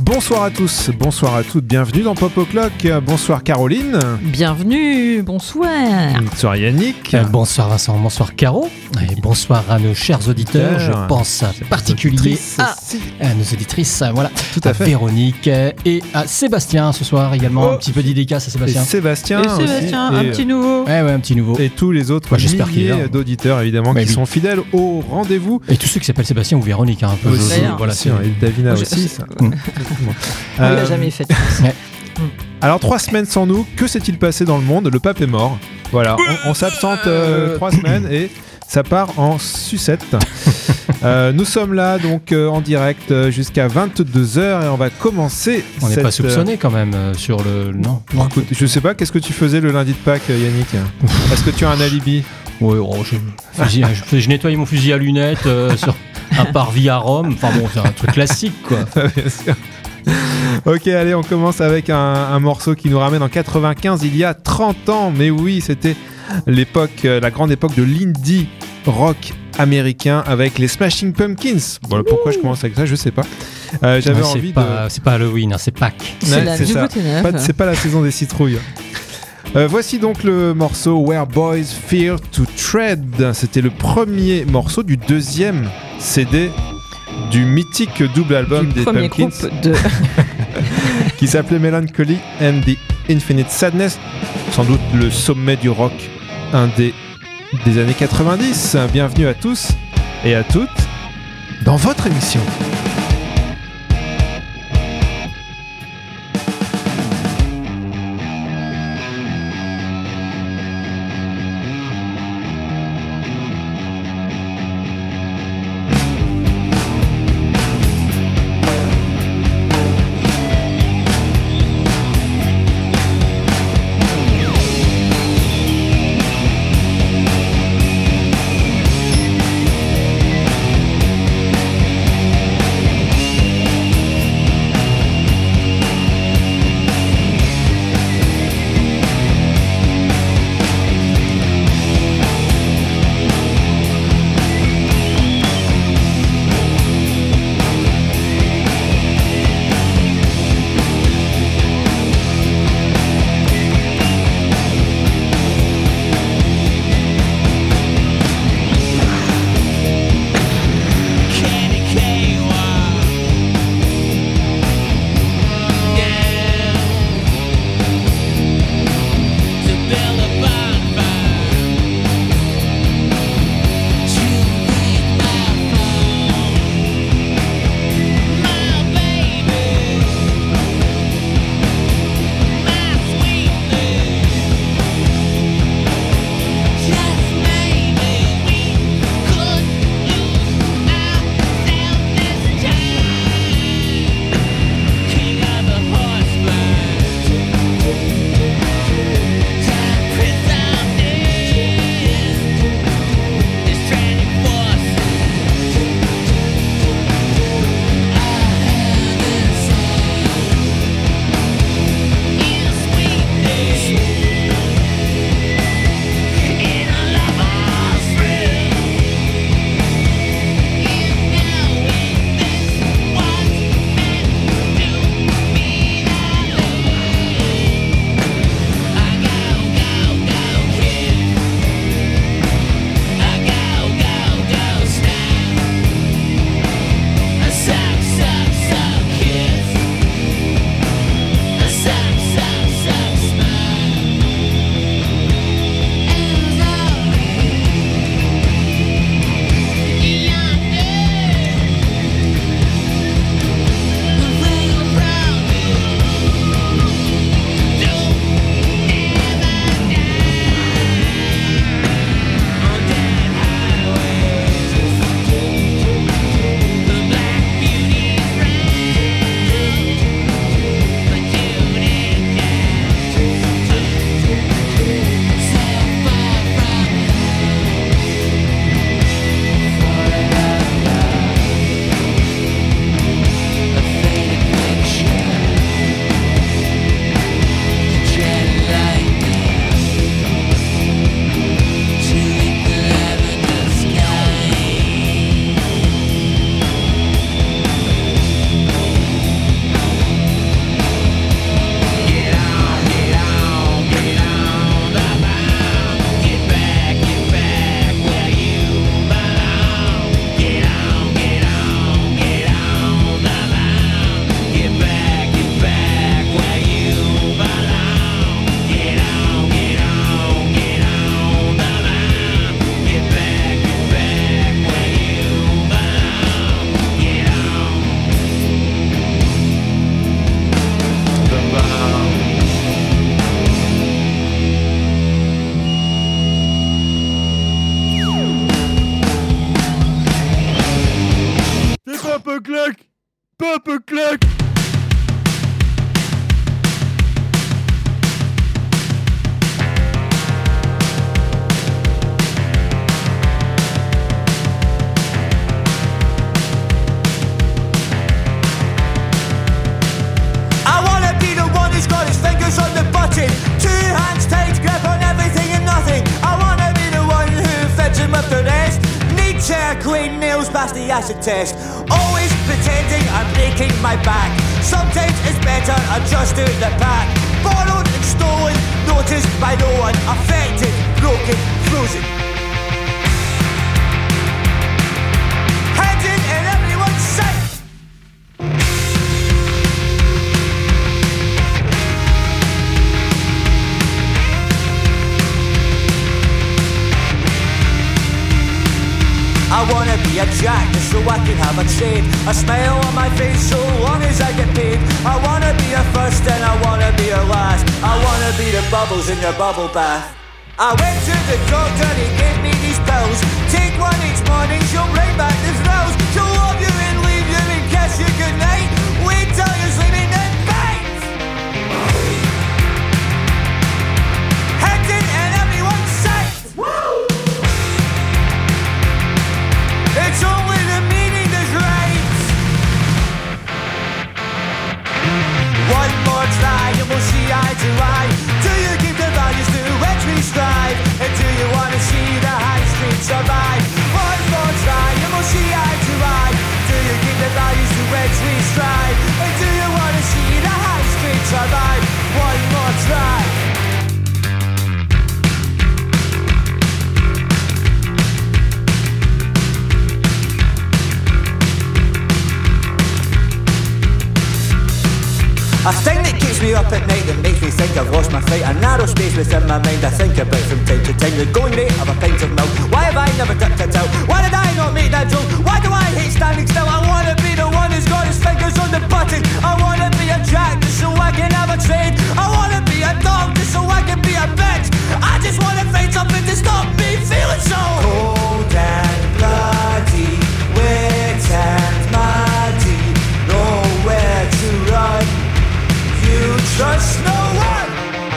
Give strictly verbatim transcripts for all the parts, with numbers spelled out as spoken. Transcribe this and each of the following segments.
Bonsoir à tous, bonsoir à toutes, bienvenue dans Pop O'Clock. Bonsoir Caroline. Bienvenue, bonsoir. Bonsoir Yannick. Euh, bonsoir Vincent, bonsoir Caro. Et bonsoir à nos chers auditeurs. Je pense en particulier à, à nos auditrices. Voilà, tout à, à fait. Véronique et à Sébastien ce soir également. Oh. Un petit peu dédicace à Sébastien. Et Sébastien, et Sébastien aussi. un Et petit nouveau. Ouais, ouais, un petit nouveau. Et tous les autres ouais, j'espère milliers qu'il d'auditeurs évidemment ouais, qui oui. sont fidèles au rendez-vous. Et tous ceux qui s'appellent Sébastien ou Véronique, hein, un peu. Aussi, je, voilà, c'est et Davina je, aussi. Je, ça. Mmh. On euh, l'a jamais fait. Ouais. Alors trois semaines sans nous, que s'est-il passé dans le monde? Le pape est mort. Voilà, on, on s'absente euh, trois semaines et ça part en sucette. euh, nous sommes là donc euh, en direct euh, jusqu'à vingt-deux heures et on va commencer. On n'est cette... pas soupçonné quand même euh, sur le. Non. Bon, écoute, je sais pas, qu'est-ce que tu faisais le lundi de Pâques, Yannick? Est-ce que tu as un alibi? Ouais, oh, je, fusil, je, je nettoyais mon fusil à lunettes euh, sur un parvis à Rome. Enfin bon, c'est un truc classique quoi. Bien sûr. Ok, allez, on commence avec un, un morceau qui nous ramène en quatre-vingt-quinze, il y a trente ans. Mais oui, c'était l'époque, la grande époque de l'indie rock américain avec les Smashing Pumpkins. Voilà, pourquoi je commence avec ça, je sais pas. Euh, j'avais ouais, envie c'est pas, de... C'est pas Halloween, hein, c'est Pâques. C'est ouais, la c'est ça. Pas, c'est pas la saison des citrouilles. Euh, voici donc le morceau Where Boys Fear to Tread. C'était le premier morceau du deuxième C D du mythique double album du des premier Pumpkins groupe de... qui s'appelait Melancholy and the Infinite Sadness, sans doute le sommet du rock indé des années quatre-vingt-dix. Bienvenue à tous et à toutes dans votre émission. Clap, clac. I wanna be the one who's got his fingers on the button, two hands tight, grip on everything and nothing. I wanna be the one who fits him with the rest. Nietzsche, clean nails past the acid test. Always pretending I'm breaking my back. Sometimes it's better I just do the pack. Borrowed and stolen, noticed by no one. Affected, broken, frozen. Hidden in everyone's sight. I wanna be a jack just so I can have a trade. A smile on my face so long as I get paid. I wanna be a first and I wanna be a last. I wanna be the bubbles in your bubble bath. I went to the doctor, he gave me these pills. Take one each morning, she'll bring back the thrills. She'll love you and leave you and kiss you goodnight. Wait till you're sleeping and bite. Hidden in everyone's sight. It's only the meaning that's right. One more try and we'll see eye to eye. Do you keep the values to which we strive? And do you want to see the high street survive? One more try and we'll see eye to eye. Do you keep the values to which we strive? And do you want to see the high street survive? One more try. A thing that keeps me up at night that makes me think I've lost my fight. A narrow space within my mind I think about from time to time. The going rate of a pint of milk. Why have I never dipped it out? Why did I not make that joke? Why do I hate standing still? I wanna be the one who's got his fingers on the button. I wanna be a jack just so I can have a trade. I wanna be a dog just so I can be a bitch. I just wanna find something to stop me feeling so cold and bloody, wet and muddy, nowhere to run. You trust no one.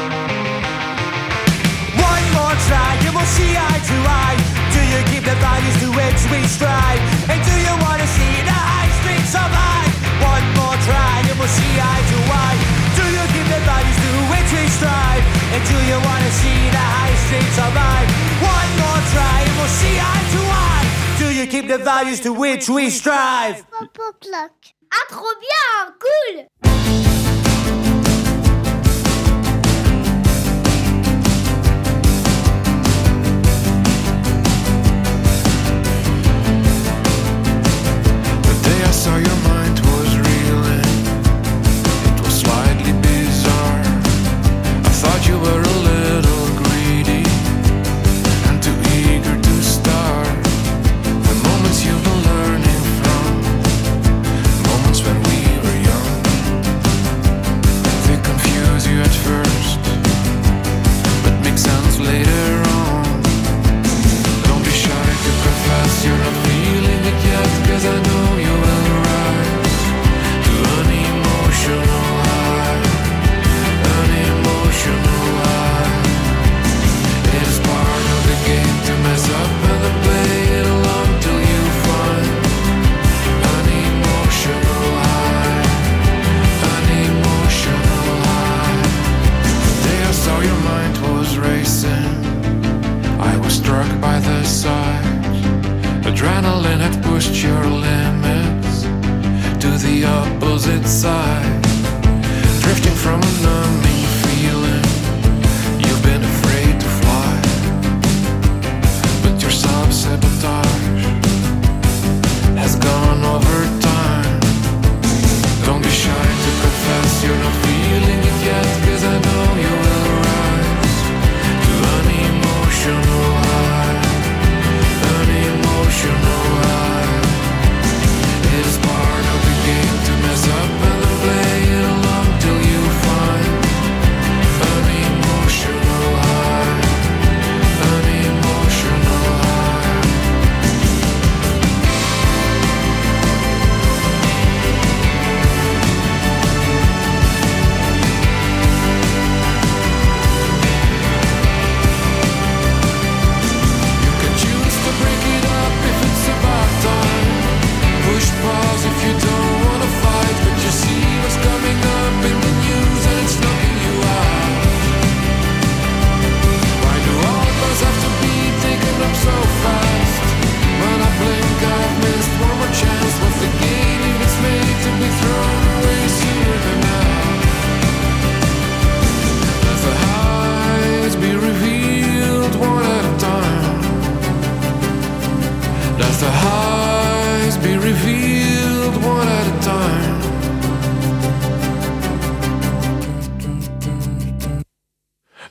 One more try and we'll see eye to eye. Do you keep the values to which we strive? And do you want to see the high street survive? One more try and we'll see eye to eye. Do you keep the values to which we strive? And do you want to see the high street survive? One more try and we'll see eye to eye. Do you keep the values to which we strive? Pop, pop, lock. Ah, trop bien, cool. I saw your mind was reeling. It was slightly bizarre. I thought you were a little greedy and too eager to start. The moments you've been learning from, moments when we were young, they confuse you at first, but make sense later on. Don't be shy to confess you're not feeling it yet, 'cause I know you will. Adrenaline had pushed your limits to the opposite side, drifting from a numbing feeling. You've been afraid to fly, but your self-sabotage has gone over time. Don't be shy to confess you're not feeling it yet, 'cause I know you will rise to an emotional high, an emotional high. It is part of the game to mess up and then play it along till you find an emotional high, an emotional high.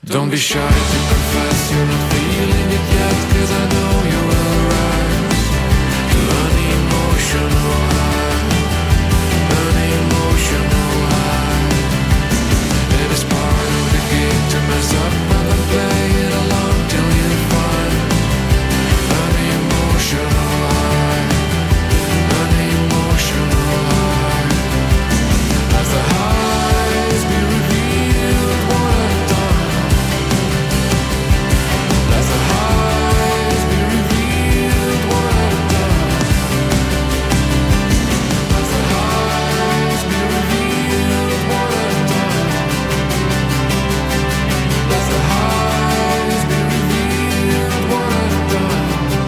Don't be shy to confess you're not feeling it yet, 'cause I know you will rise to an emotional high, an emotional high. It is part of the game to mess up and then play it along till you find an emotional high, an emotional high. As the highs be revealed one at a time, as the highs be revealed one at a time, as the highs be revealed one at a time, as the highs be revealed one at a time.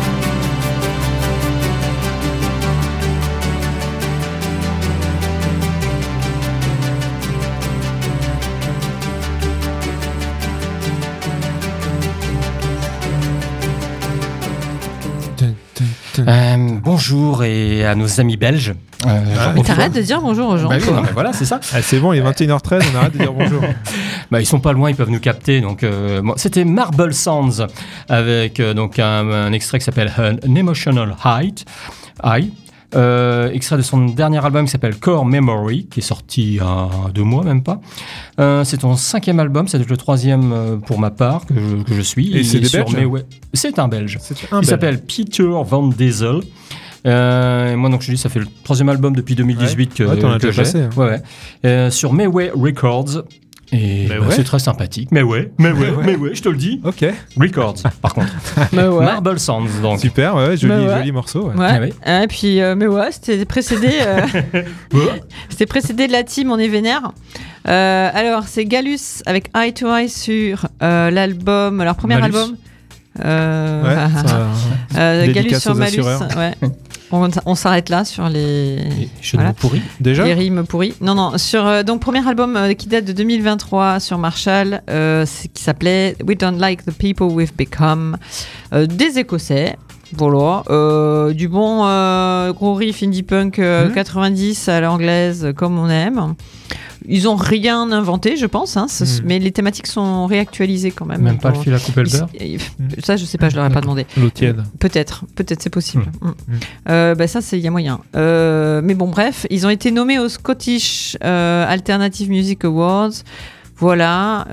Euh, bonjour et à nos amis belges. Euh, Ah, Mais t'arrêtes de dire bonjour aux gens. Bah oui, toi. non, mais voilà, c'est ça. Ah, c'est bon, il est vingt et une heures treize, on arrête de dire bonjour. Bah, ils sont pas loin, ils peuvent nous capter. Donc, euh, bon, c'était Marble Sounds avec euh, donc un, un extrait qui s'appelle An Emotional Height, High. Euh, extrait de son dernier album qui s'appelle Core Memory, qui est sorti il y a deux mois, même pas. Euh, c'est ton cinquième album, c'est le troisième euh, pour ma part que je, que je suis. Et c'est des sur Belges mes ouais, c'est un Belge. C'est un Il Belge. s'appelle Peter Van Diesel. Euh, et moi, donc, je dis, ça fait le troisième album depuis deux mille dix-huit que, Ouais, t'en as que déjà j'ai. passé, hein. Ouais, ouais. Euh, sur Mayway Records. Et Mais bah, ouais. c'est très sympathique. Mais ouais, mais ouais, mais ouais, je te le dis. Ok, Records, par contre. Bah ouais. Marble Sounds, donc. super, ouais, joli, Bah ouais. joli morceau. Ouais. Ouais. Ah oui. Et puis, euh, mais ouais, c'était précédé. euh, Ouais. C'était précédé de la team On est vénère. Euh, alors, c'est Gallus avec Eye to Eye sur euh, l'album, leur premier Malus. album. Euh, Ouais, ça- euh, Gallus dédicace sur aux Malus. assureurs. Ouais. On, on s'arrête là sur les, Et je Voilà. nous pourris. Déjà les rimes pourries. Non, non, sur euh, donc premier album euh, qui date de deux mille vingt-trois sur Marshall, euh, c'est- qui s'appelait We Don't Like the People We've Become, euh, des Écossais. Voilà, euh, du bon euh, gros riff indie punk euh, Mhm. quatre-vingt-dix à l'anglaise euh, comme on aime. Ils ont rien inventé, je pense, hein, ce- Mhm. mais les thématiques sont réactualisées quand même. Même pas le Pour- fil à couper le beurre. Ils- Ça, je sais pas, je leur ai pas demandé. L'eau tiède. Peut-être, peut-être c'est possible. Mm. Mm. Euh, bah ça, c'est il y a moyen. Euh, mais bon, bref, ils ont été nommés au Scottish euh, Alternative Music Awards. Voilà.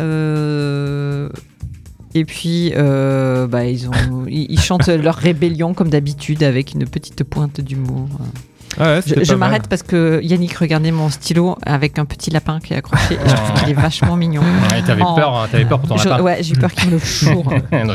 euh, Et puis, euh, bah, ils, ont, ils, ils chantent leur rébellion comme d'habitude avec une petite pointe d'humour. Ah ouais, Je, c'était je pas mal. m'arrête parce que Yannick regardait mon stylo avec un petit lapin qui est accroché et je trouve qu'il est vachement mignon. Ouais, t'avais Oh. peur, hein, t'avais peur pour ton Je- lapin. ouais, j'ai eu peur qu'il me le choure.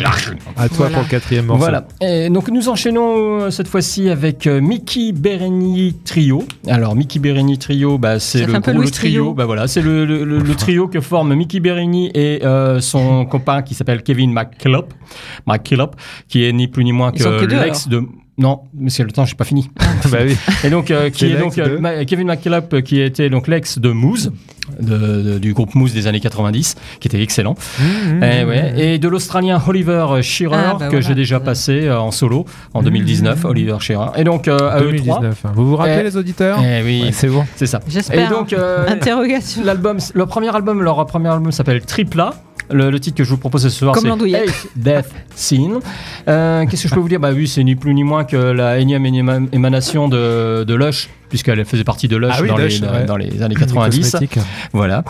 À toi Voilà. pour le quatrième morceau. Voilà. Et donc nous enchaînons euh, cette fois-ci avec euh, Mickey Bereni Trio. Alors Mickey Bereni Trio, bah, c'est Ça fait le, un peu gros- le Louis trio. Trio. Bah voilà, c'est le, le- le- le trio que forment Mickey Bereni et euh, son copain qui s'appelle Kevin McKillop, McKillop, qui est ni plus ni moins Ils sont que que deux, l'ex de. Non, mais c'est le temps, j'ai pas fini. Bah oui. Et donc euh, qui C'est est l'ex donc euh, de- Ma- Kevin McKillop, euh, qui était donc l'ex de Moose, de- de- du groupe Moose des années quatre-vingt-dix, qui était excellent. Mmh, Eh mmh, ouais. mmh. Et de l'Australien Oliver Shearer, Ah, bah que voilà. j'ai déjà passé euh, en solo en Mmh. deux mille dix-neuf, Oliver Shearer. Et donc euh, à eux trois. deux mille dix-neuf. Vous vous rappelez Eh, les auditeurs Eh oui, Ouais, c'est bon. c'est ça. J'espère. Et donc euh, Interrogation. l'album, le premier album, leur premier album s'appelle Tripla. Le, le titre que je vous propose ce soir, Comme c'est l'andouillette. Eighth Death Scene. Euh, Qu'est-ce que je peux vous dire? Bah oui, c'est ni plus ni moins que la énième énième émanation de, de Lush, puisqu'elle faisait partie de Lush, Ah oui, dans, Lush, les, ouais. dans les années Les quatre-vingt-dix. cosmétiques. Voilà.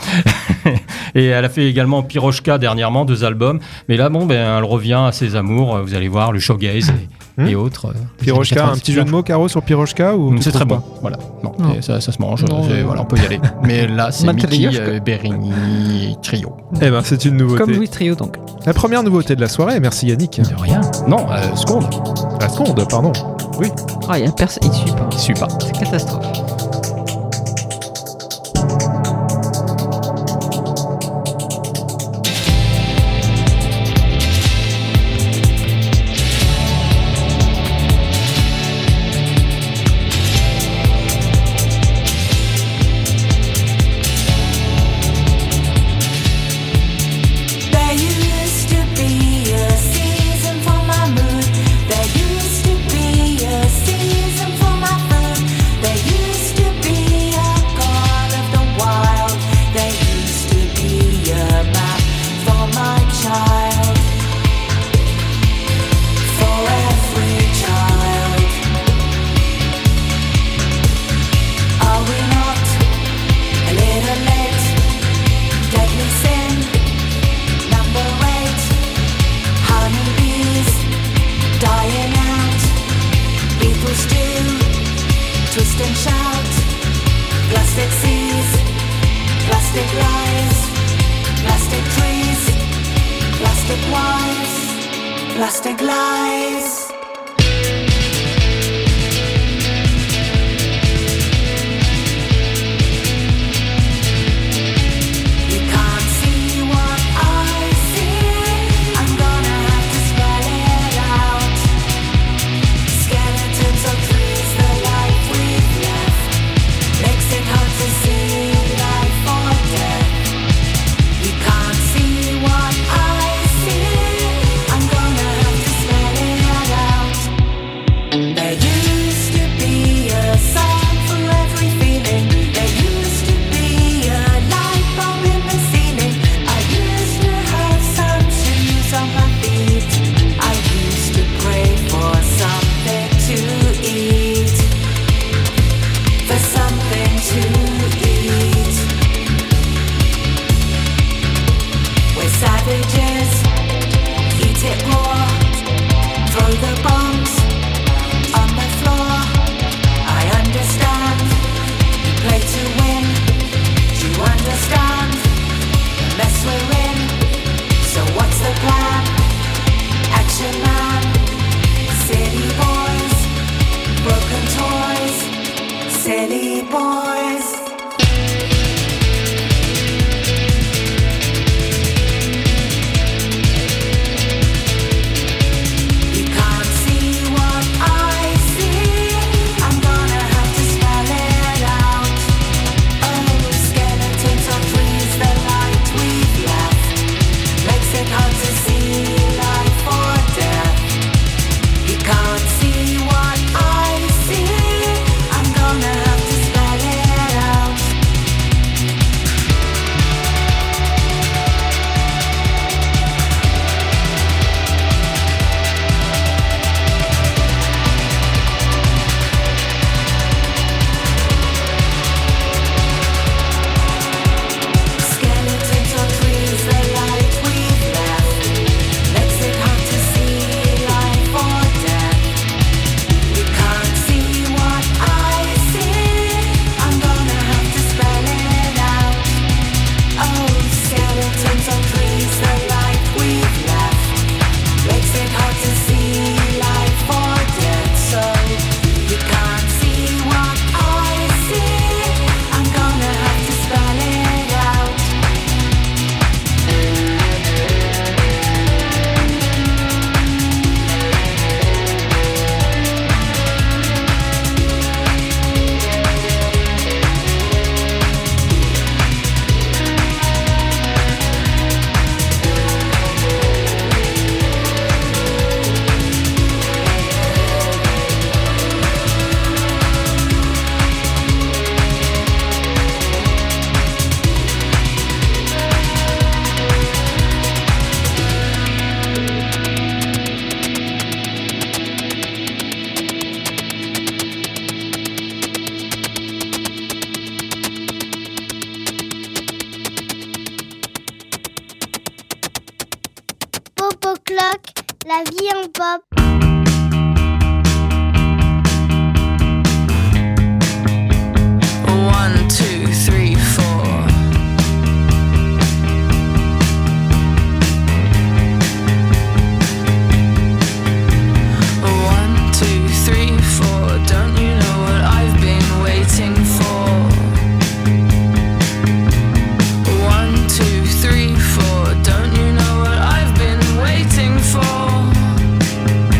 Et elle a fait également Piroshka dernièrement, deux albums. Mais là, bon, ben, elle revient à ses amours. Vous allez voir, le shoegaze et, Hmm. et autres. euh, des Piroshka, années un petit jeu de mots, Caro, sur Piroshka ou Hum, tu C'est très trouves bon. Voilà. Non, Non. et ça, ça se mange. Non, c'est- euh, Voilà, on peut y aller. Mais là, c'est Mickey Matryoshka. euh, Bereni Trio. pas Eh ben, c'est une nouveauté. Comme Louis Trio, donc. La première nouveauté de la soirée, merci Yannick. De rien. Non, euh, seconde. La seconde, pardon. Oh, il y a personne. Il suit pas. Il suit pas. C'est catastrophe. There used to be a season for my mood. There used to be a season for my food. There used Plastic lies, plastic trees, plastic wires, plastic lies. You can't see what I see. I'm gonna have to spell it out. Skeletons of trees, the life we've left makes it hard to see life or death. You can't see what I see. I'm gonna have to spell it out. There used to be a song for every feeling. There used to be a light bulb in the ceiling. I used to have some shoes on my feet. I used to pray for something to eat. For something to eat. We're savages, eat it raw. Throw the bombs on the floor. I understand. You play to win. Do you understand the mess we're in? So what's the plan? Action man, city boys, broken toys, silly boys. You can't see what I see. I'm gonna have to spell it out. Oh, skeletons of trees, the light we've left makes it hard to see life or death. You can't see what I see. I'm gonna have to spell it out. Skeletons of trees, the light we've left makes it hard to see life or death. You can't see what I see. I'm gonna have to spell it out. Oh, skeletons of trees, the light we've left makes it hard to see life or death. So you can't see what I see. I'm gonna have to spell it out. Popo Clock, la vie en pop. One, two, three, four. One, two, three, four. Don't you know what I've been waiting for? One, two, three, four. Don't you know what I've been waiting for?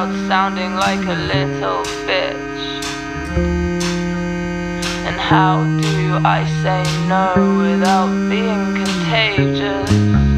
without sounding like a little bitch? And how do I say no without being contagious?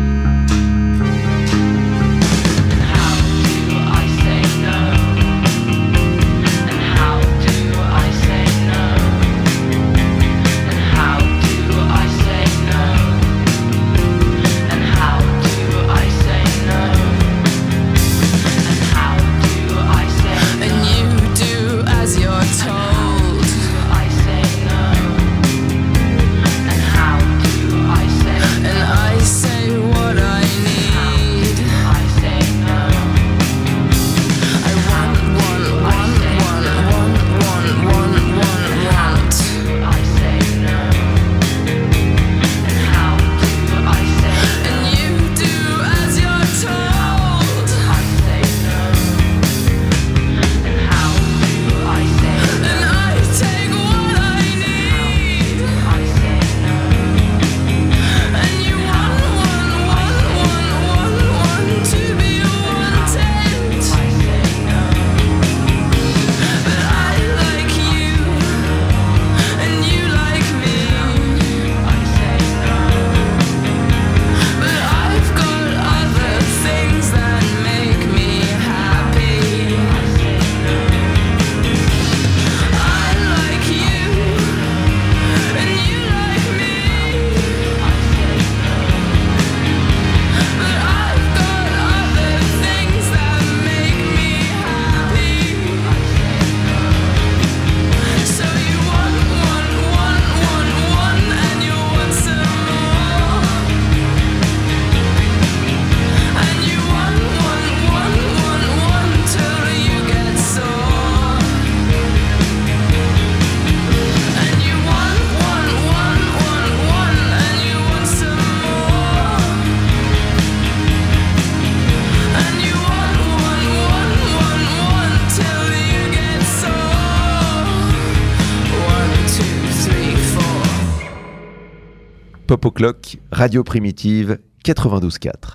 Pop O'Clock, Radio Primitive, quatre-vingt-douze quatre.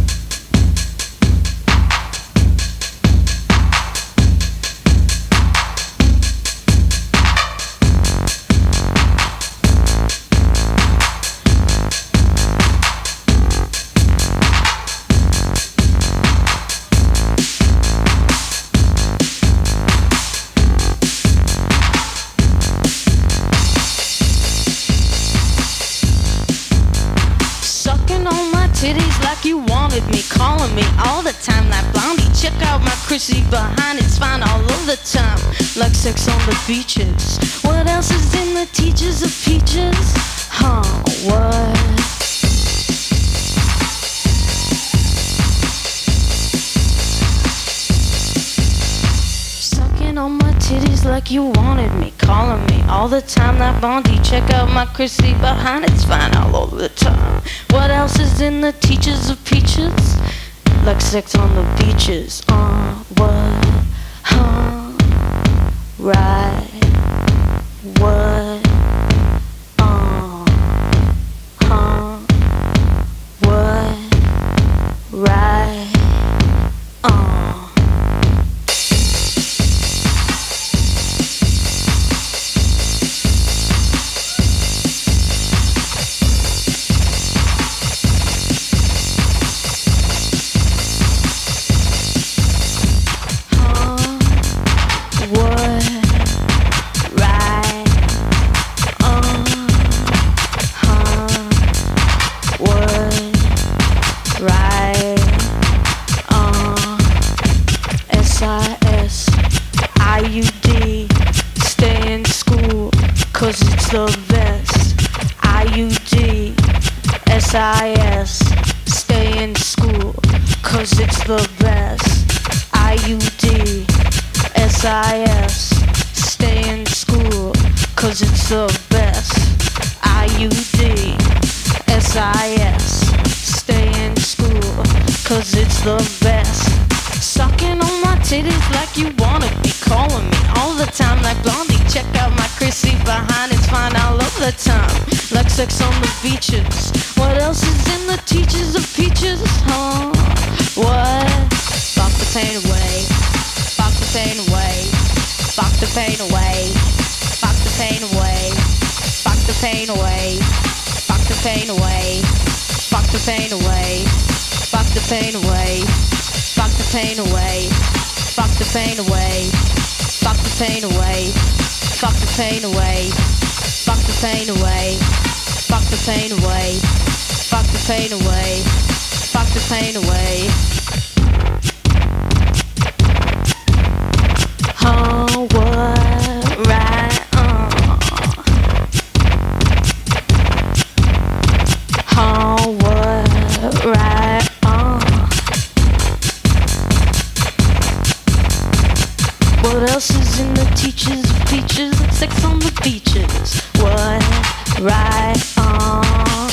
Chrissy behind, it's fine all of the time, like sex on the beaches. What else is in the teachers of peaches? Huh, what? Sucking on my titties like you wanted me, calling me all the time, that Blondie. Check out my Chrissy behind, it's fine all over the time. What else is in the teachers of peaches? Like sex on the beaches. Uh, what? Huh? Right. What? Uh, huh? What? Right. Uh. The best. I U D S I S. Stay in school, cause it's the best. I U D S I S. Stay in school, cause it's the best. I U D S I S. Stay in school, cause it's the best. Sucking on my titties like you wanna be, calling me all the time like Blondie. Check out my Chrissy behind, it's fine all of the time, like sex on the beaches. What else is in the teachers of peaches? Huh? What? Fuck the pain away. pain away. Fuck the pain away. Fuck the pain away. Fuck the pain away. Fuck the pain away. Fuck the pain away. Fuck the pain away. Fuck the pain away. Fuck the pain away. Fuck the pain away. Fuck the pain away. Fuck the pain away. Fuck the pain away. Fuck the pain away. Fuck the pain away. Oh, what right on. Oh, what right on. What else is in the teachers of peaches and sex on the beaches? What right on.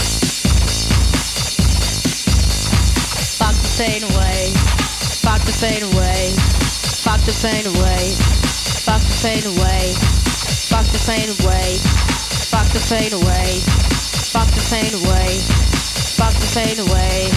Fuck the pain away. Fuck the pain away. Fuck the pain away. Fuck the pain away. Fuck the pain away. Fuck the pain away. Fuck the pain away. Fuck the pain away.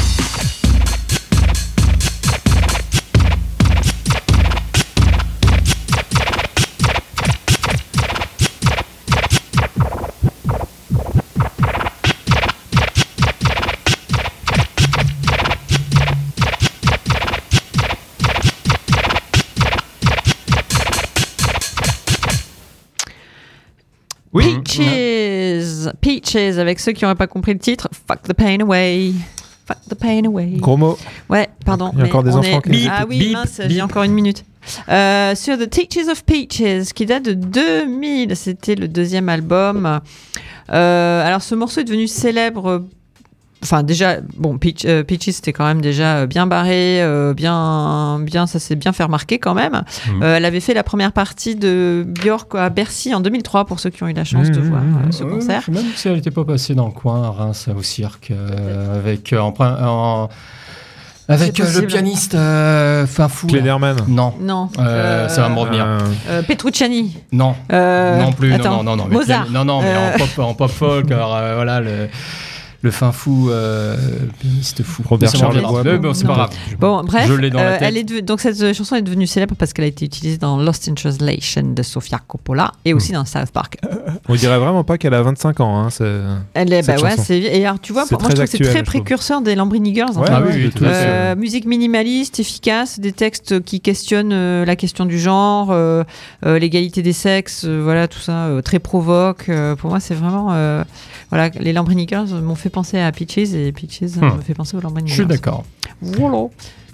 Oui. Peaches, Peaches, avec ceux qui n'auraient pas compris le titre, Fuck the pain away. Fuck the pain away. Gros mot. Ouais, pardon. Il y a mais encore des on enfants est... qui- Ah oui, Bip, mince, bip. j'ai encore une minute. Euh, sur The Teachers of Peaches, qui date de deux mille, c'était le deuxième album. Euh, alors, ce morceau est devenu célèbre. Enfin, déjà, bon, Peach, euh, Peaches, c'était quand même déjà bien barré, euh, bien, bien, ça s'est bien fait remarquer quand même. Mhm. Euh, elle avait fait la première partie de Björk à Bercy en deux mille trois, pour ceux qui ont eu la chance de Mhm, voir mhm. euh, ce Ouais, concert. je sais même si elle n'était pas passée dans le coin, à Reims, au cirque, euh, avec, euh, en, prin- en- avec C'est euh, le possible. pianiste euh, fin fou. là. Klederman. Non, Non. Euh, ça va me revenir. Euh, Euh, Petrucciani. non. Euh, non plus, attends, non, non, non, mais Mozart. pian- non, non, mais Euh, en pop, en pop folk, alors, euh, voilà, le, le fin fou, euh, pianiste fou. Robert Ça me reviendra. Charlebois. Mais bon, c'est pas Non. grave. Bon, bref, Je l'ai dans la euh, tête. elle est de- donc cette chanson est devenue célèbre parce qu'elle a été utilisée dans Lost in Translation de Sofia Coppola et aussi dans South Park. on dirait vraiment pas qu'elle a vingt-cinq ans. Hein, c'est... Elle est, bah Cette ouais, chanson. c'est et alors tu vois, C'est pour moi je très trouve que c'est actuel, très je trouve. précurseur des Lambrini Girls. en Ouais, fait. Ah ouais, oui, oui, tout tout à à fait. fait. Euh, musique minimaliste, efficace, des textes qui questionnent euh, la question du genre, euh, euh, l'égalité des sexes, euh, voilà tout ça, euh, très provoque. Euh, pour moi, c'est vraiment, euh, voilà, les Lambrini Girls m'ont fait penser à Peaches et Peaches euh, Hmm. me fait penser aux Lambrini Je Girls. suis d'accord. Voilà.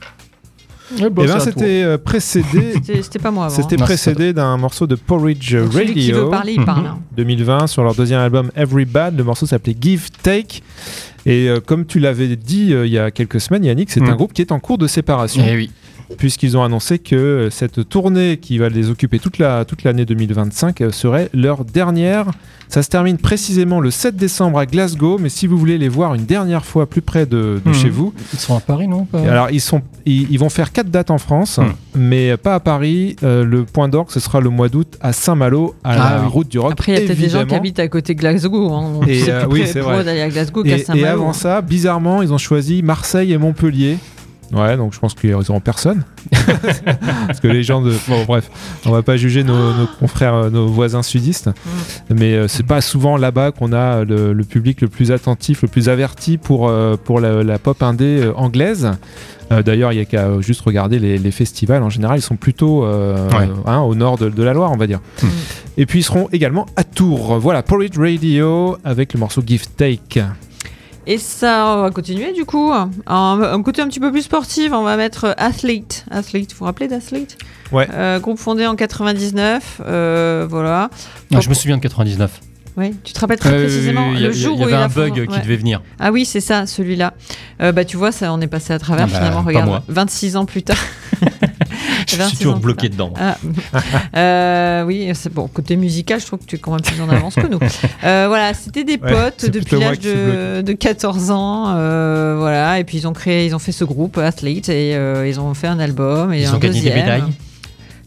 Eh ben, Eh ben, c'est à toi. c'était euh, précédé, C'était c'était pas moi avant. c'était Non, précédé d'un morceau de Porridge Donc, celui qui veut Radio parler, il parle. hein. deux mille vingt sur leur deuxième album Every Bad. Le morceau s'appelait Give Take. Et euh, comme tu l'avais dit euh, il y a quelques semaines, Yannick, c'est Mm. un groupe qui est en cours de séparation. Eh oui. Puisqu'ils ont annoncé que euh, cette tournée qui va les occuper toute la toute l'année deux mille vingt-cinq euh, serait leur dernière. Ça se termine précisément le sept décembre à Glasgow, mais si vous voulez les voir une dernière fois plus près de, de Mhm. chez vous, Ils sont à Paris, non pas et alors ils sont ils, ils vont faire quatre dates en France, Mhm. mais pas à Paris. Euh, le point d'orgue ce sera le mois d'août à Saint-Malo à Ah la oui. route du rock. Après, il y a peut-être des gens qui évidemment. habitent à côté de Glasgow. Hein. Et, C'est euh, plus oui, près c'est pour vrai. eux d'aller à Glasgow qu'à Et, et Saint-Malo. avant ça, bizarrement, ils ont choisi Marseille et Montpellier. Ouais, donc je pense qu'ils n'auront personne. Parce que les gens de. Bon, bref, on va pas juger nos, nos confrères, euh, nos voisins sudistes. Mais euh, c'est pas souvent là-bas qu'on a le, le public le plus attentif, le plus averti pour, euh, pour la, la pop indé euh, anglaise. Euh, D'ailleurs, il y a qu'à euh, juste regarder les, les festivals. En général, ils sont plutôt euh, Ouais. hein, au nord de, de la Loire, on va dire. Et puis, ils seront également à Tours. Voilà, Porridge Radio avec le morceau Give Take. Et ça, on va continuer du coup. Un, un côté un petit peu plus sportif, on va mettre Athlete. Athlete, vous vous rappelez d'Athlete? Ouais. Euh, groupe fondé en quatre-vingt-dix-neuf. Euh, voilà. Ah, je me souviens de quatre-vingt-dix-neuf. Oui, tu te rappelles très Euh, précisément il y a- le jour il y où avait il un a fondé- bug qui ouais. devait venir. Ah oui, c'est ça, celui-là. Euh, bah tu vois, ça, on est passé à travers Ah bah, finalement. pas Regarde, moi. vingt-six ans plus tard. Je vingt-six suis toujours ans plus bloqué tard. dedans. Ah. Euh, oui, c'est bon. Côté musical, je trouve que tu es quand même plus en avance que nous. Euh, voilà, c'était des Ouais, potes c'est depuis plutôt moi l'âge qui suis de, de quatorze ans. euh, voilà, et puis ils ont créé, ils ont fait ce groupe Athlete et euh, ils ont fait un album et Ils un ont gagné des deuxième. médailles.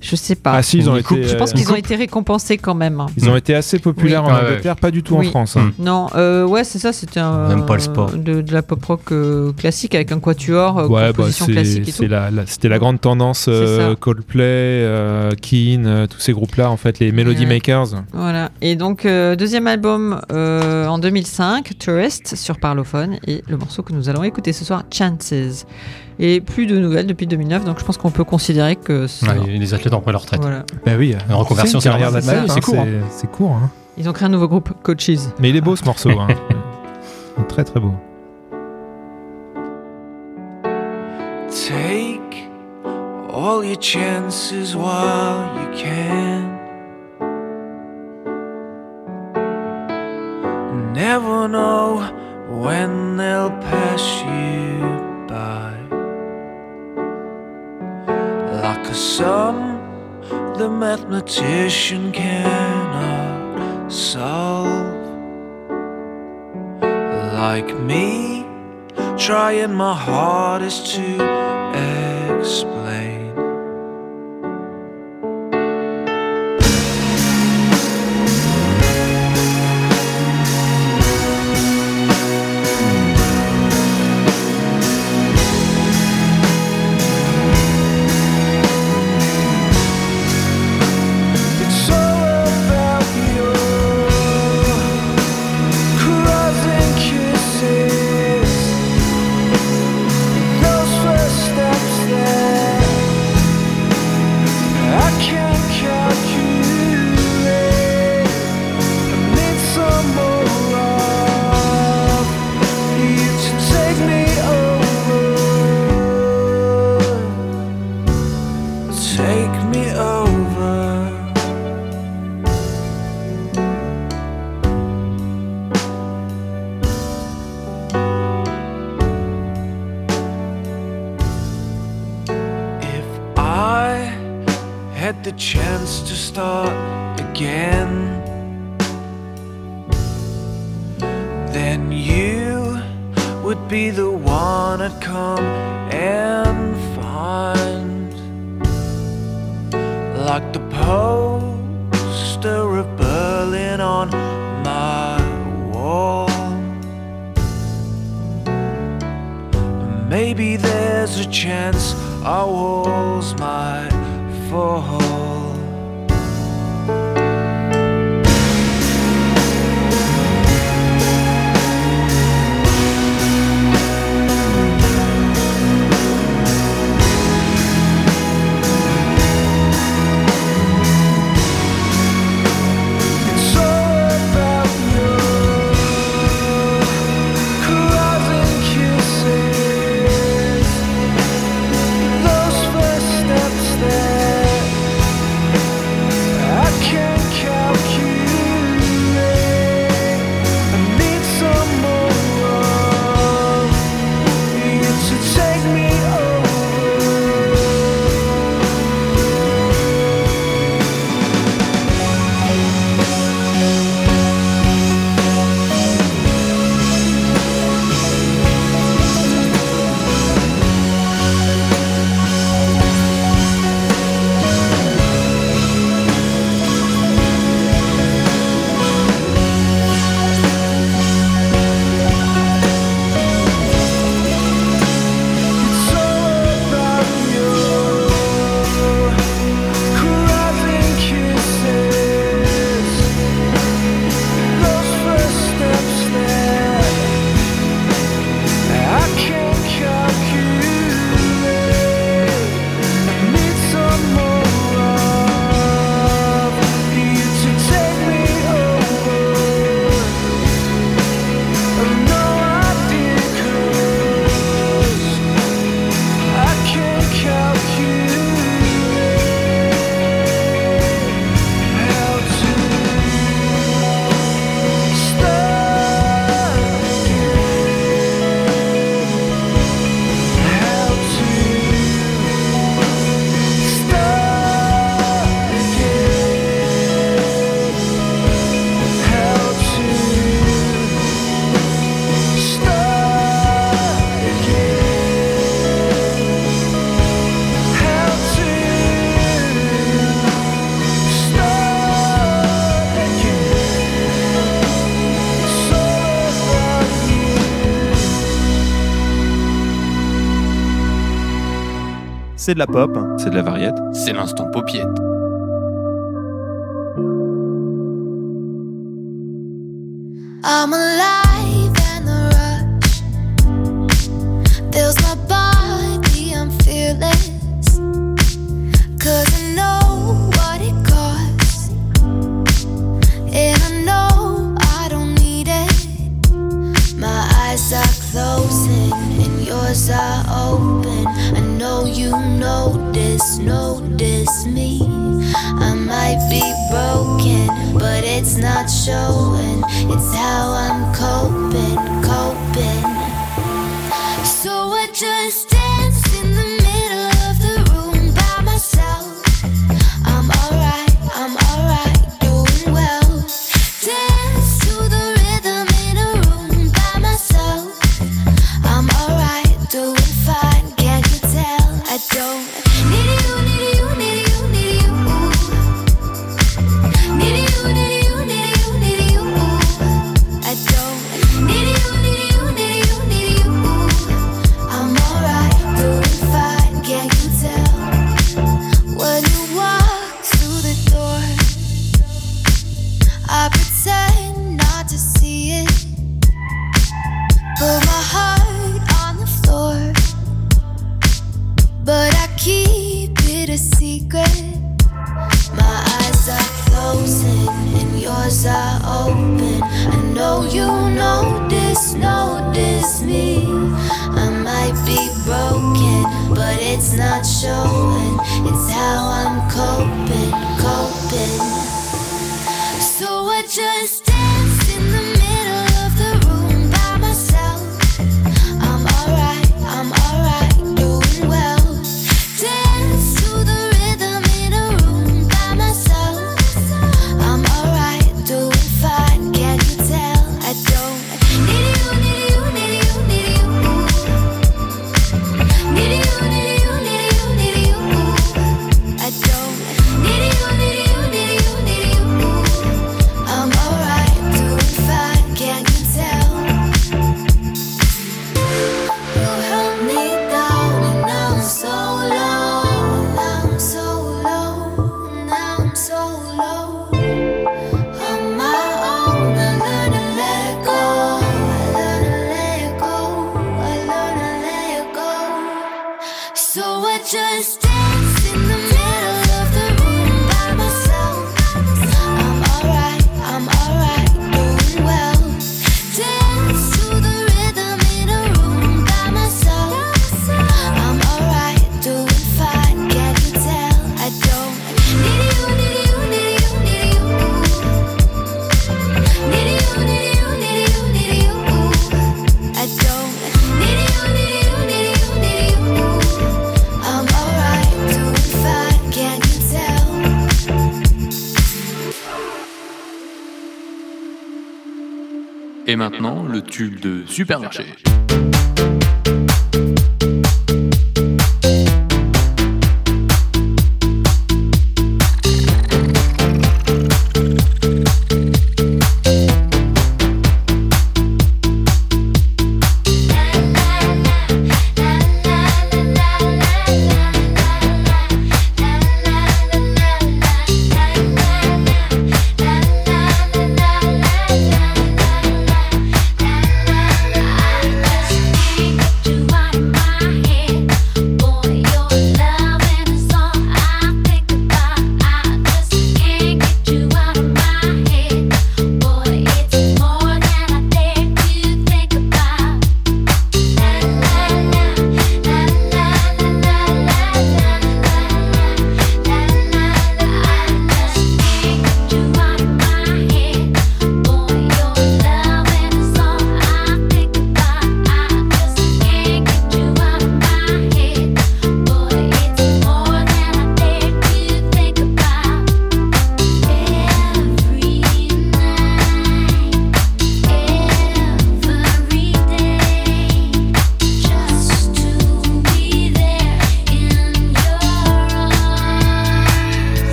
Je sais pas. Ah si, ils ont été. Je pense euh, qu'ils ont été récompensés quand même. Ils ont été assez populaires Oui. en Ah ouais. Angleterre, pas du tout Oui. en France. hein. Mm. Non, euh, ouais, c'est ça, c'était un. Même pas le sport. De, de la pop rock euh, classique avec un quatuor, euh, Ouais, bah, composition c'est- classique et c'est tout. la- la- c'était la grande tendance C'est euh, ça. Coldplay, euh, Keane, euh, tous ces groupes-là, en fait, les Melody Ouais. Makers. Voilà. Et donc, euh, deuxième album euh, en deux mille cinq, Tourist, sur Parlophone, et le morceau que nous allons écouter ce soir, Chances. Et plus de nouvelles depuis deux mille neuf, donc je pense qu'on peut considérer que. c'est- Ouais, les athlètes ont pris leur retraite. Voilà. Bah oui, Une reconversion, c'est une carrière c'est d'athlète, normal. hein, C'est court, hein. C'est c'est court. hein. Ils ont créé un nouveau groupe, Coaches. Mais il est beau ce morceau. hein. Très très beau. Take all your chances while you can. Never know when they'll pass you by. Like a sum the mathematician cannot solve. Like me, trying my hardest to explain. It's all about your crossing kisses. Those first steps that I can't calculate. I need some more love. You to take me over. Take me over. If I had the chance to start again, then you would be the one I'd come and find. Like the poster of Berlin on my wall. Maybe there's a chance our walls might fall. It's all about your crossing kisses. Those first steps that c'est de la pop. C'est de la variette. C'est l'instant paupiette. I'm alive and the rush fills my body, I'm fearless, 'cause I know what it costs, and I know I don't need it. My eyes are closing and yours are open. I know you notice, notice me. I might be broken, but it's not showing. It's how I'm coping, coping. So I just dance in the middle of the room by myself. I'm alright, I'm alright, doing well. Dance to the rhythm in a room by myself. I'm alright, doing fine, can't you tell? I don't need you, need you, need you, need you. Need you, need you, need you, need you. I don't need you, need you, need you, need you. I'm alright, doing fine, can't you tell? When you walk through the door, I pretend not to see it. Put my heart on the floor, but I keep it a secret. My eyes are closing and yours are open. I know you notice, notice me. I might be broken, but it's not showing. It's how I'm coping, coping. So I just dance in the middle of the room by myself. I'm alright, I'm alright, doing well. Dance to the rhythm in a room by myself. I'm alright, doing fine, can't you tell? I don't need you, need you, need you, need you. Need you, need you, need you, need you. I don't need you, need you, need you, need you. I'm alright, doing fine, can't you tell? You held me down and now I'm so low. Now I'm so low, now I'm so low. On my own, I learn to let go. I learn to let go. I learn to let go. So I just dance in the middle of the room by myself. I'm alright, I'm alright, doing well. Dance to the rhythm in a room by myself. I'm alright, doing fine, can't you tell? I don't need you, need you, need you, need you. Need you, need you, need you, need you. I don't need you, need you, need you, need you. I'm alright, doing fine, can't you tell? Et maintenant, le tube de Supermarché.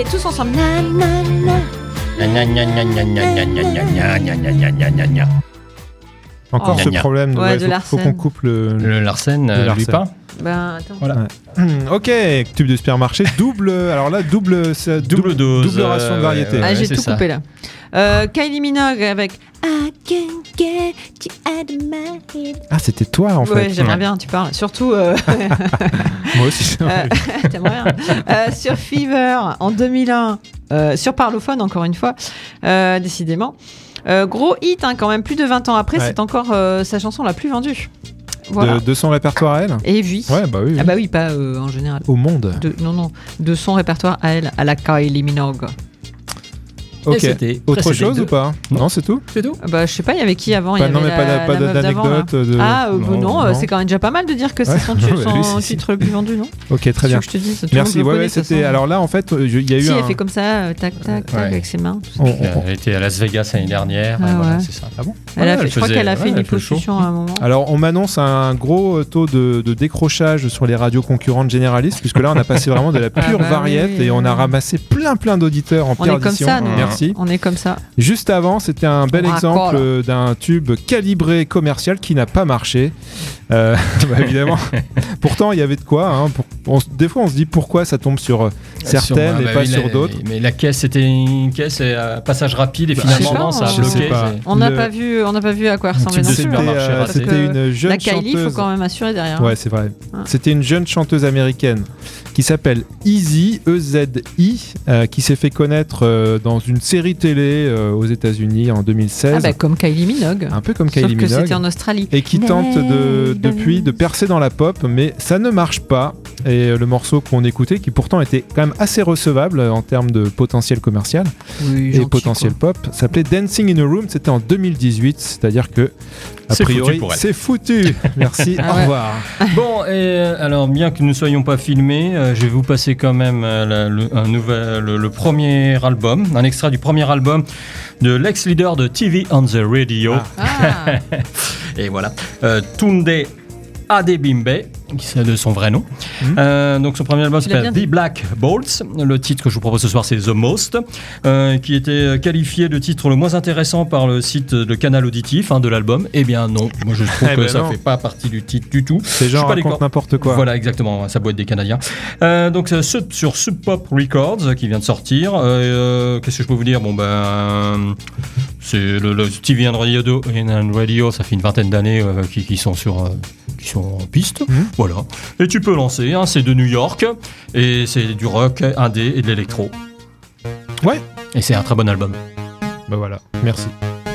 tous ensemble. Na, na, na. Gna, gna, gna, gna, gna, gna, gna, gna, gna, gna, gna, gna, gna, gna. Encore Oh. ce Gna, gna. problème. de- Ouais, ouais, de faut, Larsen. faut qu'on coupe le. Le Larsen, Le euh, Larsen. Lupin. Ben, attends. Voilà. Ouais. Ok, tube de supermarché, double. Alors là, double, c'est- Double dose, double ration de euh, variété. ouais, Ah, j'ai c'est tout ça. coupé là. Euh, Kylie Minogue avec I can get you out of my head. Ah, c'était toi en Ouais, fait. j'aimerais Ouais. bien, tu parles. Surtout, euh, Moi aussi. euh, t'aimerais bien. Euh, sur Fever en deux mille un, euh, sur Parlophone encore une fois, euh, décidément. Euh, gros hit hein, quand même, plus de vingt ans après, Ouais. c'est encore euh, sa chanson la plus vendue. Voilà. De, de son répertoire à elle. Et oui. Ouais, bah oui. oui. Ah bah oui, pas euh, en général. Au monde. De, non, non, de son répertoire à elle, à la Kylie Minogue. Ok. Et c'était Autre précédé chose de- ou pas? Non. Non, c'est tout. C'est tout. Ah bah je sais pas, il y avait qui avant? Il y Pas- avait non, mais la, pas d'a- pas la meuf d'avant, d'anecdote. là. de- Ah euh, non, non, euh, non. c'est quand même déjà pas mal de dire que c'est Ouais. son, tu- Ouais, son oui, si, si. titre le plus vendu, non? Ok, très bien. C'est ce que je te dis. tout le Merci. monde le Ouais, connaît, ouais, de toute c'était. façon. Alors là, en fait, euh, je- il y a eu Si, un. elle fait comme ça, euh, tac, tac, tac, Ouais. avec ses mains. on- on- Elle était à Las Vegas l'année dernière. Ah euh, voilà, ouais. c'est ça. Ah bon Elle a Ouais, fait- je crois faisait- qu'elle a fait ouais, une elle fait le show. liposuction à un moment. Alors, on m'annonce un gros taux de, de décrochage sur les radios concurrentes généralistes, puisque là, on a passé vraiment de la Ah pure bah variette oui. et on a ramassé plein, plein d'auditeurs en On est comme perdition. ça, nous. Merci. On est comme ça. Juste avant, c'était un bel On exemple racole. euh, d'un tube calibré commercial qui n'a pas marché. Euh, bah, évidemment. Pourtant, il y avait de quoi. Hein, pour- on s- des fois, on se dit pourquoi ça tombe sur euh, certaines Sur- et bah pas oui, sur la- d'autres. Mais la caisse, c'était une caisse et un passage rapide et Bah, finalement, je sais non, pas, ça a je bloqué. sais pas. c'est- On n'a Le- pas vu, on n'a pas vu à quoi ressemblait tube non de plus. C'était supermarché euh, raté. c'était une jeune La Kylie, il faut chanteuse. quand même assurer derrière. Ouais, c'est vrai. Ah. C'était une jeune chanteuse américaine qui s'appelle Easy, E Z I, euh, qui s'est fait connaître euh, dans une série télé euh, aux États-Unis en deux mille seize. Ah bah comme Kylie Minogue. Un peu comme Sauf Kylie que Minogue. c'était en Australie. Et qui tente de, depuis de percer dans la pop, mais ça ne marche pas. Et euh, le morceau qu'on écoutait, qui pourtant était quand même assez recevable en termes de potentiel commercial Oui, et gentil, potentiel quoi. pop, s'appelait Dancing in a Room. C'était en deux mille dix-huit, c'est-à-dire que a C'est foutu priori pour elle. c'est foutu. Merci, Ah au ouais. revoir. Bon, et euh, alors bien que nous ne soyons pas filmés, euh, je vais vous passer quand même euh, la- le, un nouvel, le, le premier album, un extrait du premier album de l'ex-leader de T V on the Radio. Ah, Et voilà, euh, Tunde Adebimbe, qui c'est de son vrai nom. Mhm. Euh, donc son premier album Tu l'as s'appelle bien dit. The Black Bolts. Le titre que je vous propose ce soir, c'est The Most, euh, qui était qualifié de titre le moins intéressant par le site de Canal Auditif hein, de l'album. Eh bien non, moi je trouve Eh que ben ça non. fait pas partie du titre du tout. Ces Je gens suis pas racontent d'accord. n'importe quoi. Voilà, exactement, ça doit être des Canadiens. Euh, donc euh, Sub- sur Sub Pop Records, euh, qui vient de sortir. Euh, euh, Qu'est-ce que je peux vous dire? Bon ben, c'est le, le T V and Radio, and Radio, ça fait une vingtaine d'années euh, qui, qui sont sur, euh, qui sont en piste. Mhm. Voilà. Et tu peux lancer. Hein, c'est de New York et c'est du rock, indé et de l'électro. Ouais. Et c'est un très bon album. Bah voilà, merci.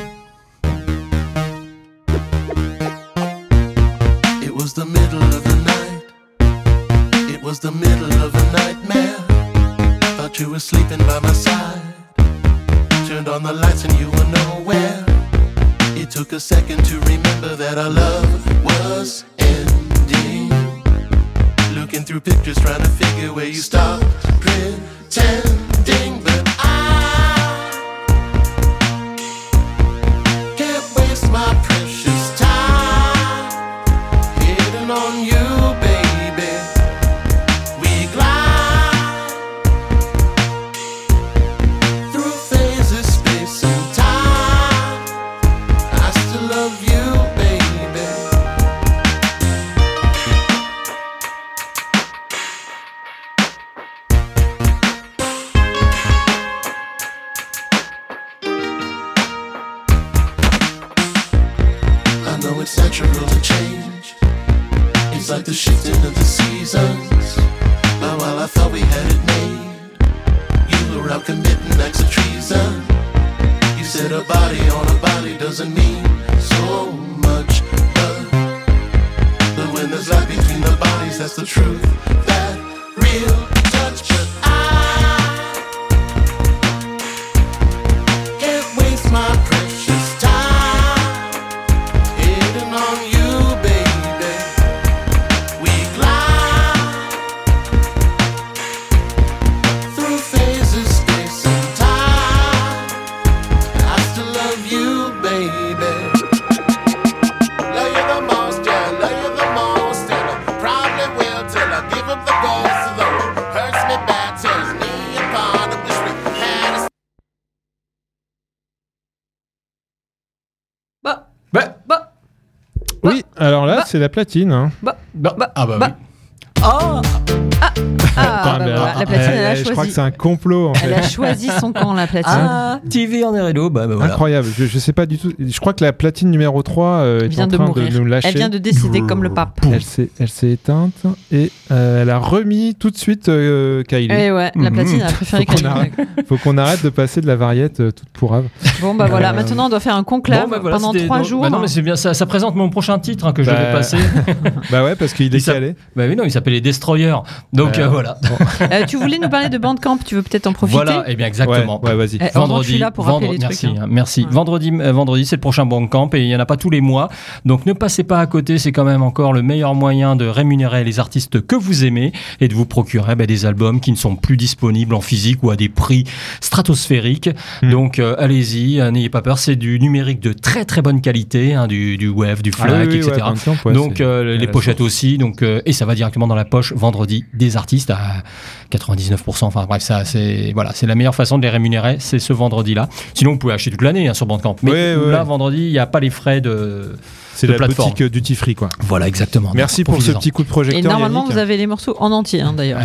It was the middle of the night. It was the middle of a nightmare. Thought you were sleeping by my side. Turned on the lights and you were nowhere. It took a second to remember that our love was ending. Looking through pictures trying to figure where you stopped pretending. But I can't waste my precious time hitting on you, baby. We glide through phases, space and time. I still love you, baby. c'est la platine. Hein. Bah, bah, bah, ah bah, bah. oui. Ah Ah, Attends, bah mais, voilà, euh, la platine, euh, elle a Je choisi. crois que c'est un complot. En Elle fait. a choisi son camp, la platine. Ah, T V en Eredo, bah, bah voilà. Incroyable. Je, je sais pas du tout. Je crois que la platine numéro trois euh, est vient en de train de, mourir. nous lâcher. Elle vient de décider comme le pape. Elle s'est, elle s'est éteinte et euh, elle a remis tout de suite euh, Kylie. Et ouais, la Mhm. platine a préféré Faut qu'on Kylie. arrête, faut qu'on arrête de passer de la variette euh, toute pourrave. Bon bah voilà, Euh, maintenant on doit faire un conclave Bon, bah, voilà, pendant c'était- trois non, jours. bah non, mais c'est bien, ça, ça présente mon prochain titre hein, que je Bah, vais passer. Bah ouais, parce qu'il Il est s'app- calé. Bah oui, non, il s'appelle les Destroyers. Donc Euh, euh, voilà. Euh, tu voulais nous parler de Bandcamp, tu veux peut-être en profiter. Voilà, et bien exactement. Ouais, ouais, vas-y. Eh, heureusement que je suis là pour rappeler les merci, trucs, hein. hein, merci. Ouais. Vendredi, euh, vendredi, c'est le prochain Bandcamp et il y en a pas tous les mois. Donc ne passez pas à côté, c'est quand même encore le meilleur moyen de rémunérer les artistes que vous aimez et de vous procurer bah, des albums qui ne sont plus disponibles en physique ou à des prix stratosphériques. Mm. Donc euh, allez-y, euh, n'ayez pas peur, c'est du numérique de très très bonne qualité, hein, du, du wave, du Ah FLAC, oui, oui, et cetera. ouais, Bandcamp, ouais, donc c'est- euh, à les la pochettes source. aussi, donc euh, et ça va directement dans la poche vendredi des artistes à quatre-vingt-dix-neuf pour cent. Enfin bref, ça c'est voilà, c'est la meilleure façon de les rémunérer, c'est ce vendredi-là. Sinon, vous pouvez acheter toute l'année hein, sur Bandcamp. Mais Ouais, ouais, là, ouais. vendredi, il n'y a pas les frais de. C'est de la plateforme. boutique euh, duty free quoi. Voilà, exactement. Merci pour ce Profitez-en. petit coup de projecteur. Et normalement Yannick. vous avez les morceaux en entier hein, d'ailleurs.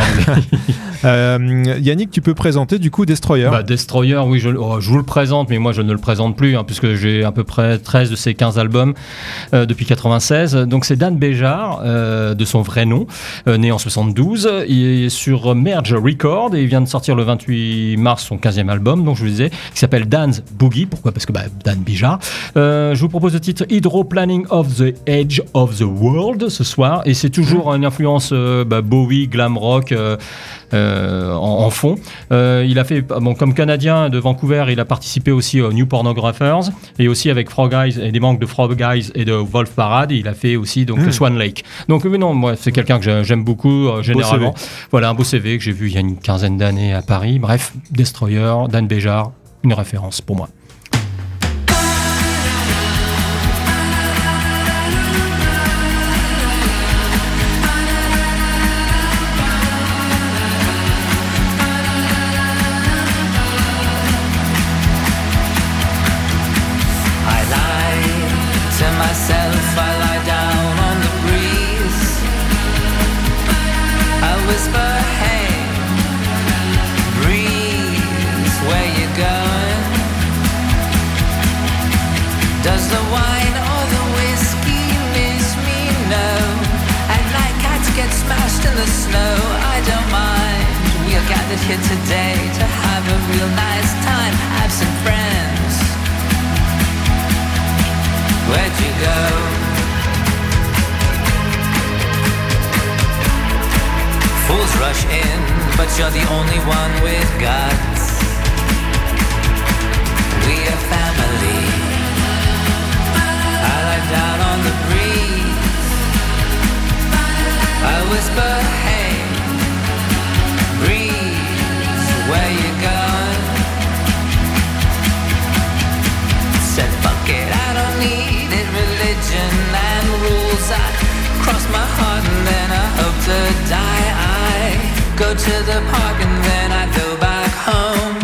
Euh, Yannick, tu peux présenter du coup Destroyer. Bah, Destroyer, oui, je, oh, je vous le présente, mais moi je ne le présente plus, hein, puisque j'ai à peu près treize de ses quinze albums euh, depuis quatre-vingt-seize. Donc c'est Dan Béjart, euh, de son vrai nom, euh, né en soixante-douze. Il est sur Merge Record et il vient de sortir le vingt-huit mars son quinzième album, donc je vous disais, qui s'appelle Dan's Boogie. Pourquoi ? Parce que bah, Dan Béjart. Euh, je vous propose le titre Hydroplanning of the Edge of the World ce soir, et c'est toujours une influence euh, bah, Bowie, glam rock. Euh, Euh, en, en fond. Euh, il a fait, bon, comme Canadien de Vancouver, il a participé aussi au New Pornographers et aussi avec Frog Eyes et des membres de Frog Eyes et de Wolf Parade. Il a fait aussi donc Mmh. Swan Lake. Donc oui, non, moi c'est quelqu'un que j'ai- j'aime beaucoup euh, généralement. C V. Voilà un beau C V que j'ai vu il y a une quinzaine d'années à Paris. Bref, Destroyer, Dan Béjart, une référence pour moi. I lie to myself, I lie down on the breeze. I whisper, hey, breeze, where you going? Does the wine or the whiskey miss me? No. At night cats get smashed in the snow, I don't mind. We are gathered here today to have a real nice time, absent friends. Where'd you go? Fools rush in, but you're the only one with guts. We are family. I lie down on the breeze. I whisper, hey, breeze, where you going? Said fuck it, I don't need it, religion and rules. I cross my heart and then I hope to die. I go to the park and then I go back home.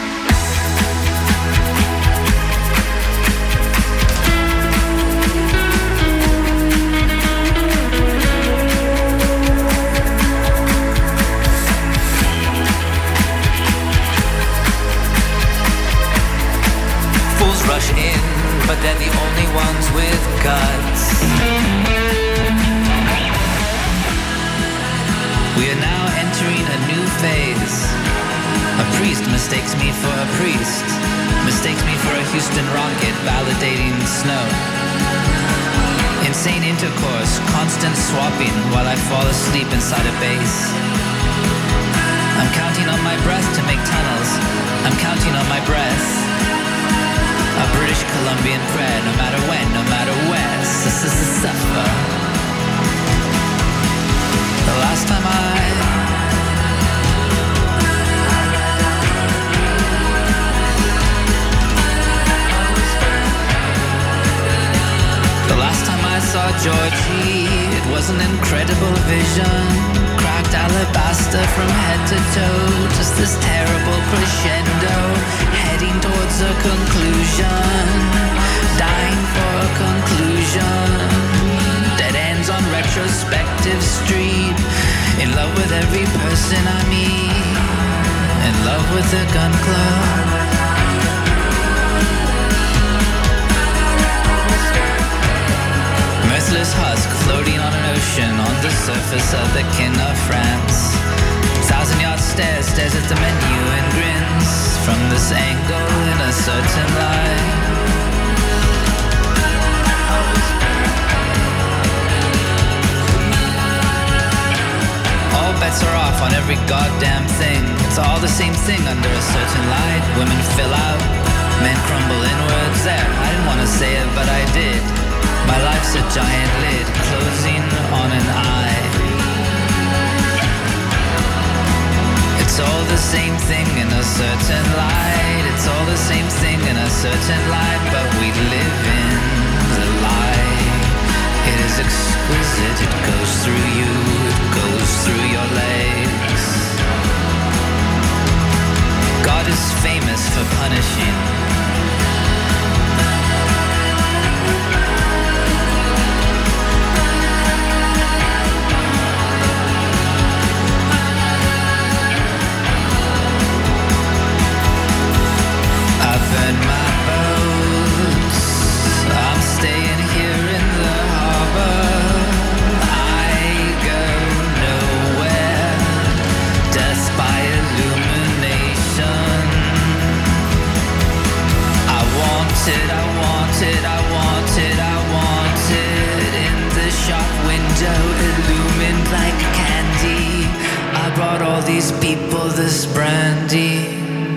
Fools rush in, but they're the only ones with guts. We are now entering a new phase. A priest mistakes me for a priest, mistakes me for a Houston rocket validating snow. Insane intercourse, constant swapping while I fall asleep inside a base. I'm counting on my breath to make tunnels. I'm counting on my breath. A British Columbian prayer, no matter when, no matter where, suffer. The last time I The last time I saw Georgie, it was an incredible vision. Cracked alabaster from head to toe, just this terrible crescendo, heading towards a conclusion, dying for a conclusion, dead end introspective street. In love with every person I meet. In love with the gun club. Merciless husk floating on an ocean on the surface of the kin of France. Thousand yard stare stares at the menu and grins from this angle in a certain light. All bets are off on every goddamn thing. It's all the same thing under a certain light. Women fill out, men crumble inwards. There, I didn't want to say it, but I did. My life's a giant lid closing on an eye. It's all the same thing in a certain light. It's all the same thing in a certain light, but we live in the light. It is exquisite, it goes through you, it goes through your legs. God is famous for punishing. Burn my boats. I'm staying here in the harbor. I go nowhere. Death by illumination. I want it, I want it, I want it, I want it. In the shop window, illumined like candy. I brought all these people this brandy.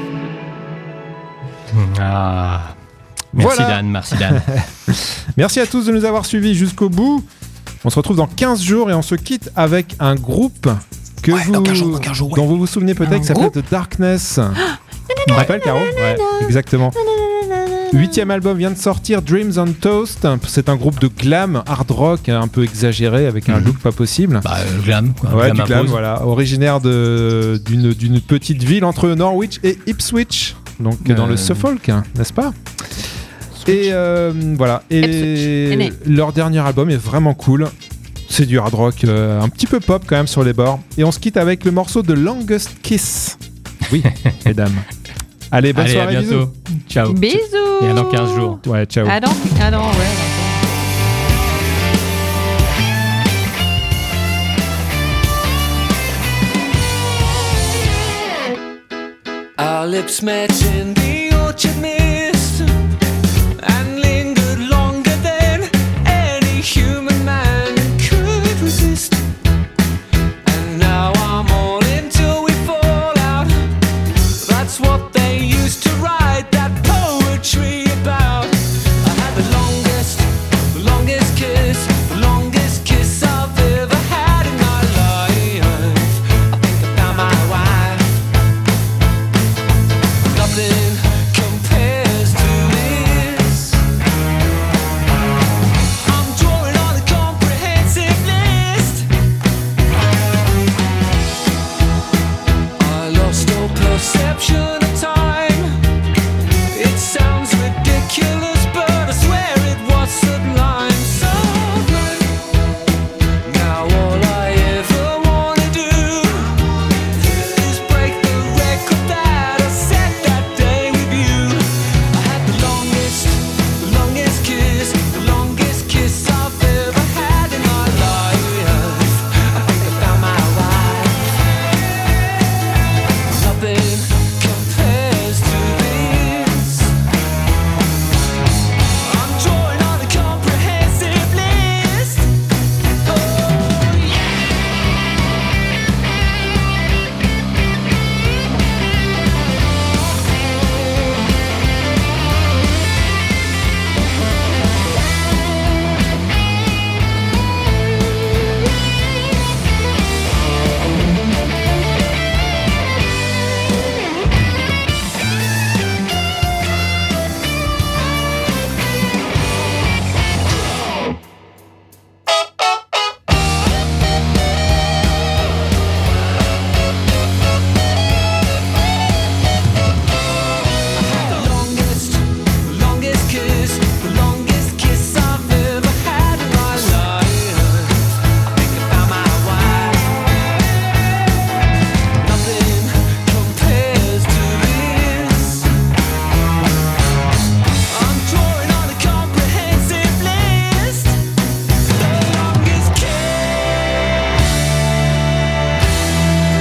Ah, merci Voilà. Dan, merci Dan. Merci à tous de nous avoir suivis jusqu'au bout. On se retrouve dans quinze jours et on se quitte avec un groupe que Ouais, vous, dans quinze jours, dans quinze jours, ouais. dont vous vous souvenez peut-être, Un qui s'appelle groupe The Darkness. Tu te rappelles, Caro? Ouais. Exactement. Huitième album vient de sortir, Dreams on Toast. C'est un groupe de glam, hard rock, un peu exagéré, avec un Mhm. look pas possible. Bah, euh, glam, quoi. Ouais, Glam du glam, impose. voilà. Originaire de- d'une d'une petite ville entre Norwich et Ipswich, donc Euh. dans le Suffolk, hein, n'est-ce pas? Et euh, voilà. Ipswich, Et Aîné. leur dernier album est vraiment cool. C'est du hard rock, euh, un petit peu pop quand même sur les bords. Et on se quitte avec le morceau de Longest Kiss. Oui, mesdames. Allez, bonne Allez, à soirée, bisous. bientôt. Ciao. Bisous. Et à dans quinze jours. Ouais, ciao. Ah non, ah non, ouais. Our lips met in the orchard midst.